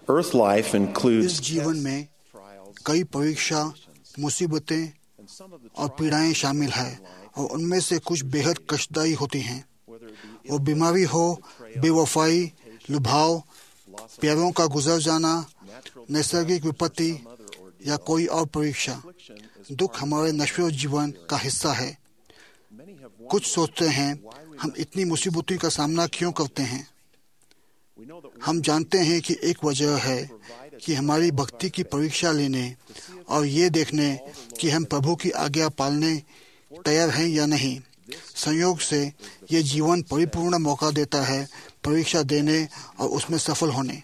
Earth life includes इस जीवन में कई परीक्षा, मुसीबतें और पीड़ाएं शामिल हैं और उनमें से कुछ बेहद कष्टदायी होती हैं। वो बीमारी हो, बेवफाई, लुभाव, प्यारों का गुजर जाना, नैसर्गिक विपत्ति या कोई और परीक्षा। दुख हमारे नश्वर जीवन का हिस्सा है। कुछ सोचते हैं, हम इतनी मुसीबतों का सामना क्यों करते हैं? हम जानते हैं कि एक वजह है कि हमारी भक्ति की परीक्षा लेने और ये देखने कि हम प्रभु की आज्ञा पालने तैयार हैं या नहीं। संयोग से ये जीवन परिपूर्ण मौका देता है परीक्षा देने और उसमें सफल होने।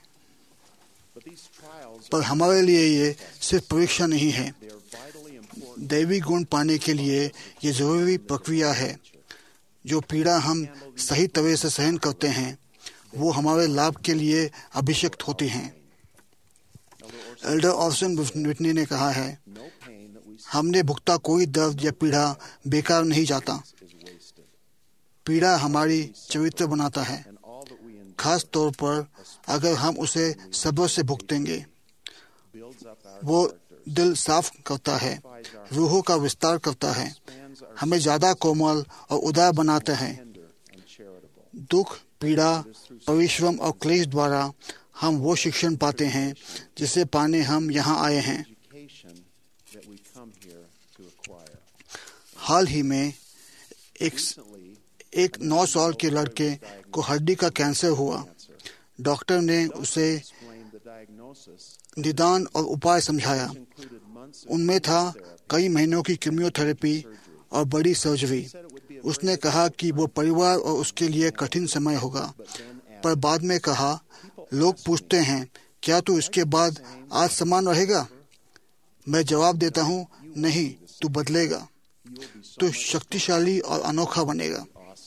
पर हमारे लिए ये सिर्फ परीक्षा नहीं है। दैवी गुण पाने के लिए ये जरूरी प्रक्रिया है। जो पीड़ा हम सही तरह से सहन करते हैं वो हमारे लाभ के लिए अभिषिक्त होती हैं। एल्डर ऑर्सन विटनी ने कहा है, हमने भुगता कोई दर्द या पीड़ा बेकार नहीं जाता। पीड़ा हमारी चरित्र बनाता है, खास तौर पर अगर हम उसे सब्र से भुगतेंगे। वो दिल साफ करता है, रूहों का विस्तार करता है, हमें ज्यादा कोमल और उदार बनाता है। दुख, पीड़ा, परिश्रम और क्लेश द्वारा हम वो शिक्षण पाते हैं जिसे पाने हम यहाँ आए हैं। हाल ही में एक 9 साल के लड़के को हड्डी का कैंसर हुआ। डॉक्टर ने उसे निदान और उपाय समझाया। उनमें था कई महीनों की कीमोथेरेपी और बड़ी सर्जरी। उसने कहा कि वो परिवार और उसके लिए कठिन समय होगा, पर बाद में कहा, लोग पूछते हैं, क्या तू इसके बाद आज समान रहेगा? मैं जवाब देता हूँ, नहीं, तू बदलेगा, तू शक्तिशाली और अनोखा बनेगा।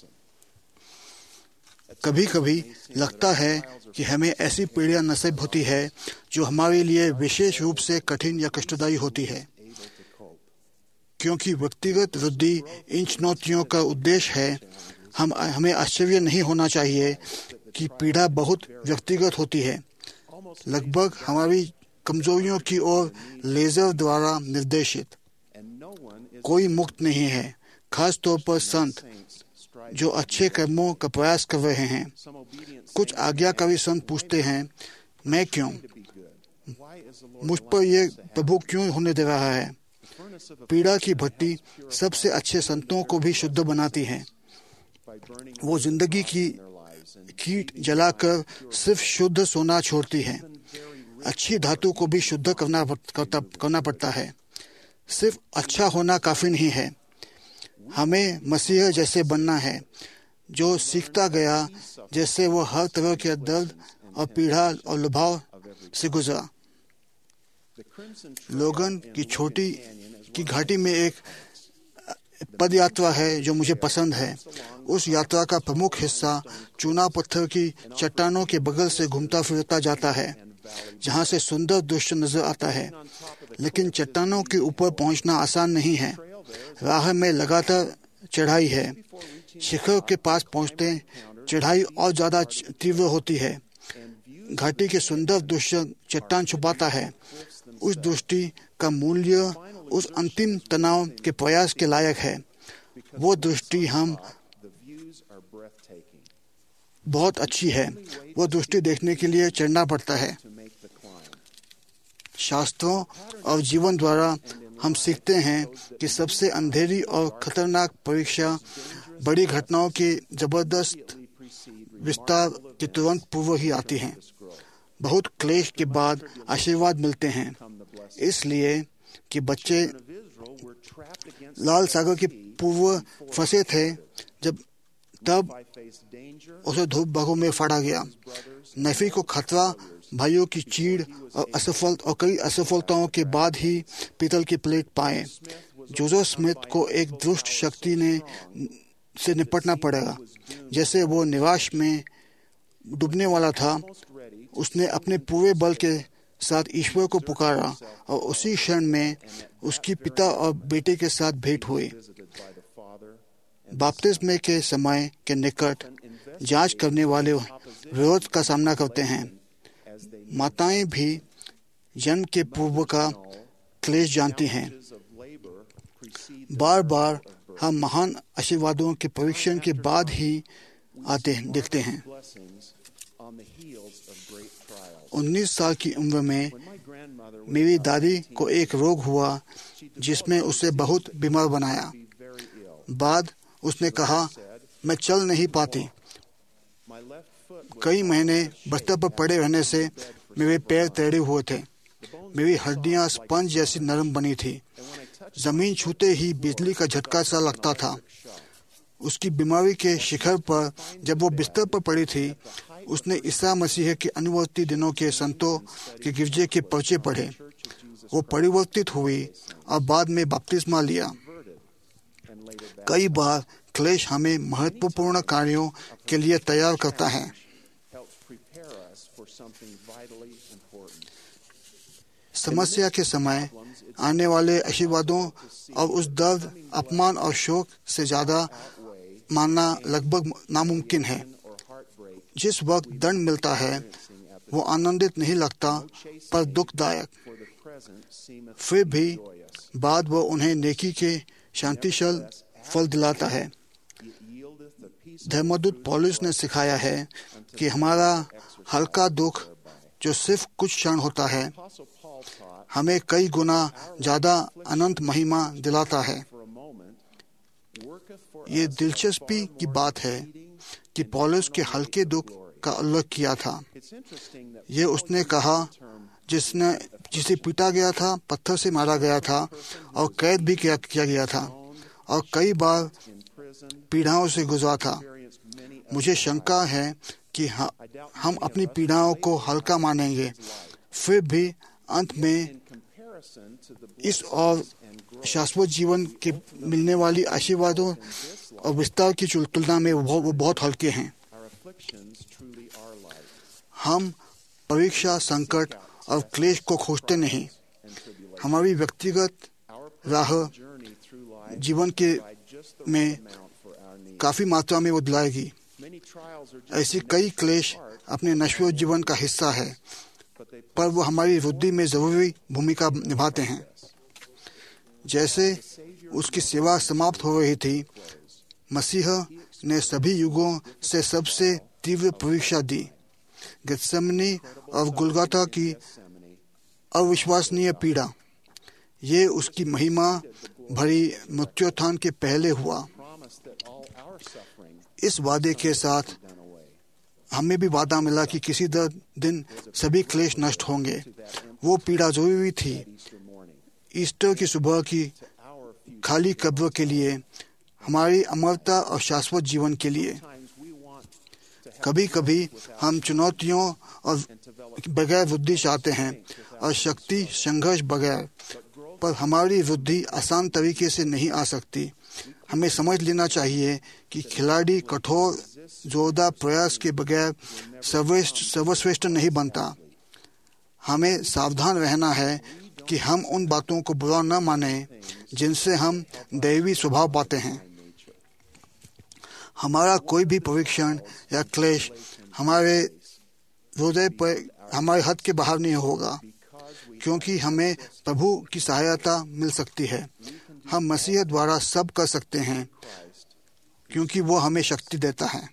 कभी कभी लगता है कि हमें ऐसी पीड़ा नसीब होती है जो हमारे लिए विशेष रूप से कठिन या कष्टदायी होती है। क्योंकि व्यक्तिगत वृद्धि इन चुनौतियों का उद्देश्य है, हमें आश्चर्य नहीं होना चाहिए कि पीड़ा बहुत व्यक्तिगत होती है, लगभग हमारी कमजोरियों की ओर लेजर द्वारा निर्देशित। कोई मुक्त नहीं है, खास तौर पर संत जो अच्छे कर्मों का प्रयास कर रहे हैं। कुछ आज्ञाकारी संत पूछते हैं, मैं क्यों? मुझ पर यह प्रभु क्यों होने दे रहा है? पीड़ा की भट्टी सबसे अच्छे संतों को भी शुद्ध बनाती है। वो जिंदगी की कीट जलाकर सिर्फ शुद्ध सोना छोड़ती है। अच्छी धातु को भी शुद्ध करना पड़ता है। सिर्फ अच्छा होना काफी नहीं है, हमें मसीह जैसे बनना है, जो सीखता गया जैसे वो हर तरह के दर्द और पीड़ा और लुभाव से गुजरा। लोगन की छोटी की घाटी में एक पद यात्रा है जो मुझे पसंद है। उस यात्रा का प्रमुख हिस्सा चूना पत्थर की चट्टानों के बगल से घूमता फिरता जाता है, जहाँ से सुंदर दृश्य नजर आता है। लेकिन चट्टानों के ऊपर पहुँचना आसान नहीं है। राह में लगातार चढ़ाई है। शिखर के पास पहुँचते चढ़ाई और ज्यादा तीव्र होती है। घाटी के सुंदर दृश्य चट्टान छुपाता है। उस दृष्टि का मूल्य उस अंतिम तनाव के प्रयास के लायक है। वो दृष्टि हम बहुत अच्छी है। वो दृष्टि देखने के लिए चढ़ना पड़ता है। शास्त्रों और जीवन द्वारा हम सीखते हैं कि सबसे अंधेरी और खतरनाक परीक्षा बड़ी घटनाओं के जबरदस्त विस्तार के तुरंत पूर्व ही आती हैं। बहुत क्लेश के बाद आशीर्वाद मिलते हैं, इसलिए कि बच्चे लाल सागर के पूर्व फंसे थे तब उसे धूप बागों में फाड़ा गया। नफी को खतरा, भाइयों की चीड़ और कई असफलताओं के बाद ही पीतल की प्लेट पाए। जोसेफ स्मिथ को एक दुष्ट शक्ति से निपटना पड़ेगा। जैसे वो निराश में डूबने वाला था, उसने अपने पूरे बल के साथ ईश्वर को पुकारा और उसी क्षण में उसकी पिता और बेटे के साथ भेंट हुई। बपतिस्मे के समय के निकट जांच करने वाले विरोध का सामना करते हैं। माताएं भी जन्म के पूर्व का क्लेश जानती हैं। बार बार हम महान आशीर्वादों के परीक्षण के बाद ही देखते हैं। 19 साल की उम्र में मेरी दादी को एक रोग हुआ जिसमें उसे बहुत बीमार बनाया। बाद उसने कहा, मैं चल नहीं पाती। कई महीने बिस्तर पर पड़े रहने से मेरे पैर टेढ़े हुए थे। मेरी हड्डियां स्पंज जैसी नरम बनी थी। जमीन छूते ही बिजली का झटका सा लगता था। उसकी बीमारी के शिखर पर जब वो बिस्तर पर पड़ी थी, उसने ईसा मसीह के अनुवर्ती दिनों के संतों के गिरजे के पर्चे पढ़े। वो परिवर्तित हुई और बाद में बपतिस्मा लिया। कई बार क्लेश हमें महत्वपूर्ण कार्यों के लिए तैयार करता है। समस्या के समय आने वाले आशीर्वादों और उस दर्द, अपमान और शोक से ज्यादा मानना लगभग नामुमकिन है। जिस वक्त दंड मिलता है वो आनंदित नहीं लगता पर दुखदायक। फिर भी बाद वो उन्हें नेकी के शांतिशील फल दिलाता है। धर्मदूत पौलुस ने सिखाया है कि हमारा हल्का दुख जो सिर्फ कुछ क्षण होता है, हमें कई गुना ज्यादा अनंत महिमा दिलाता है। ये दिलचस्पी की बात है कि पौलुस के हल्के दुख का उल्लेख किया था। ये उसने कहा जिसे पीटा गया था, पत्थर से मारा गया था और कैद भी किया गया था और कई बार पीड़ाओं से गुजरा था। मुझे शंका है कि हम अपनी पीड़ाओं को हल्का मानेंगे, फिर भी अंत में इस और शाश्वत जीवन के मिलने वाली आशीर्वादों और विस्तार की तुलना में वो बहुत हल्के हैं। हम परीक्षा, संकट और क्लेश को खोजते नहीं। हमारी व्यक्तिगत राह जीवन के में काफी मात्रा में बदलाएगी। ऐसी कई क्लेश अपने नश्वर जीवन का हिस्सा है, पर वो हमारी वृद्धि में जरूरी भूमिका निभाते हैं। जैसे उसकी सेवा समाप्त हो रही थी, मसीह ने सभी युगों से सबसे तीव्र परीक्षा दी। गेत्सेमनी और गुलगुता की अविश्वसनीय पीड़ा, ये उसकी महिमा भरी मृत्युत्थान के पहले हुआ। इस वादे के साथ हमें भी वादा मिला कि किसी दिन सभी क्लेश नष्ट होंगे। वो पीड़ा जरूरी थी ईस्टर की सुबह की खाली कब्र के लिए, हमारी अमरता और शाश्वत जीवन के लिए। कभी कभी हम चुनौतियों और बगैर वृद्धि चाहते हैं और शक्ति संघर्ष बगैर, पर हमारी वृद्धि आसान तरीके से नहीं आ सकती। हमें समझ लेना चाहिए कि खिलाड़ी कठोर जोरदार प्रयास के बगैर सर्वश्रेष्ठ नहीं बनता। हमें सावधान रहना है कि हम उन बातों को बुरा न माने जिनसे हम दैवी स्वभाव पाते हैं। हमारा कोई भी परीक्षण या क्लेश हमारे हृदय पर हमारे हद के बाहर नहीं होगा, क्योंकि हमें प्रभु की सहायता मिल सकती है। हम मसीह द्वारा सब कर सकते हैं, क्योंकि वो हमें शक्ति देता है।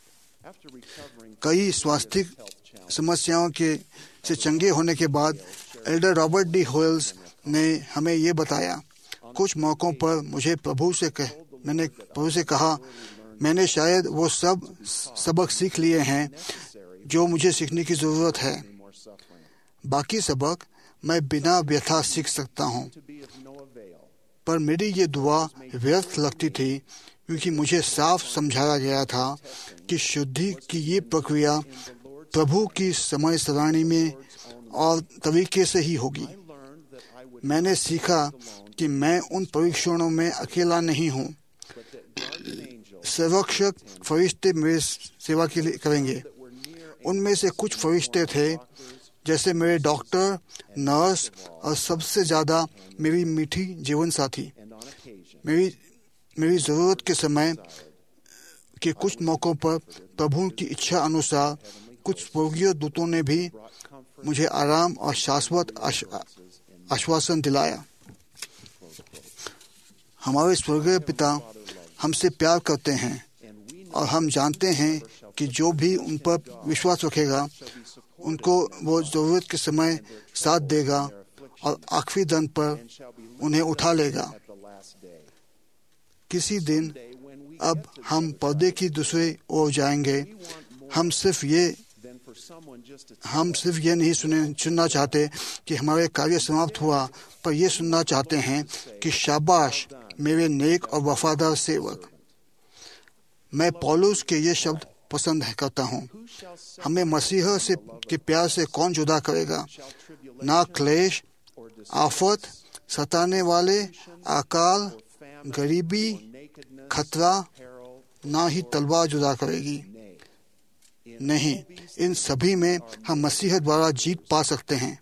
कई स्वास्थ्य समस्याओं से चंगे होने के बाद एल्डर रॉबर्ट डी होयल्स ने हमें ये बताया, कुछ मौकों पर मैंने प्रभु से कहा, मैंने शायद वो सब सबक सीख लिए हैं जो मुझे सीखने की जरूरत है। बाकी सबक मैं बिना व्यथा सीख सकता हूँ। पर मेरी ये दुआ व्यर्थ लगती थी, क्योंकि मुझे साफ समझाया गया था कि शुद्धि की ये प्रक्रिया प्रभु की समय सारणी में और तरीके से ही होगी। मैंने सीखा कि मैं उन परीक्षणों में अकेला नहीं हूँ। संरक्षक फरिश्ते मेरी सेवा के लिए करेंगे। उनमें से कुछ फरिश्ते थे, जैसे मेरे डॉक्टर, नर्स और सबसे ज्यादा मेरी मीठी जीवन साथी। मेरी जरूरत के समय के कुछ मौकों पर प्रभु की इच्छा अनुसार कुछ स्वर्गीय दूतों ने भी मुझे आराम और शाश्वत आश्वासन दिलाया। हमारे स्वर्गीय पिता हमसे प्यार करते हैं और हम जानते हैं कि जो भी उन पर विश्वास रखेगा उनको वो ज़रूरत के समय साथ देगा और आखिरी दिन पर उन्हें उठा लेगा। किसी दिन अब हम पर्दे की दूसरी ओर जाएंगे। हम सिर्फ ये नहीं सुनना चाहते कि हमारे कार्य समाप्त हुआ, पर यह सुनना चाहते हैं कि शाबाश मेरे नेक और वफादार सेवक। मैं पौलुस के ये शब्द पसंद करता हूँ। हमें मसीह से के प्यार से कौन जुदा करेगा? ना क्लेश, आफत, सताने वाले, अकाल, गरीबी, खतरा, ना ही तलवार जुदा करेगी। नहीं, इन सभी में हम मसीह द्वारा जीत पा सकते हैं।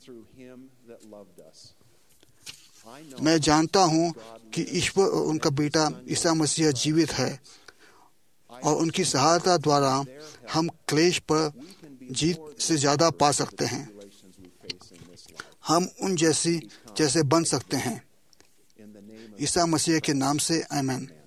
मैं जानता हूँ कि ईश्वर और उनका बेटा ईसा मसीह जीवित है और उनकी सहायता द्वारा हम क्लेश पर जीत से ज्यादा पा सकते हैं। हम उन जैसे बन सकते हैं। ईसा मसीह के नाम से आमीन।